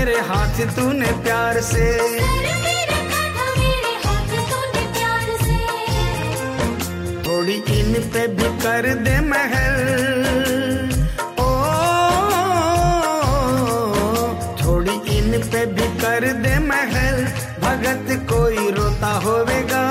मेरे हाथ तूने प्यार से, थोड़ी इन पे भी कर दे महल, ओ थोड़ी इन पे भी कर दे महल, भगत कोई रोता होवेगा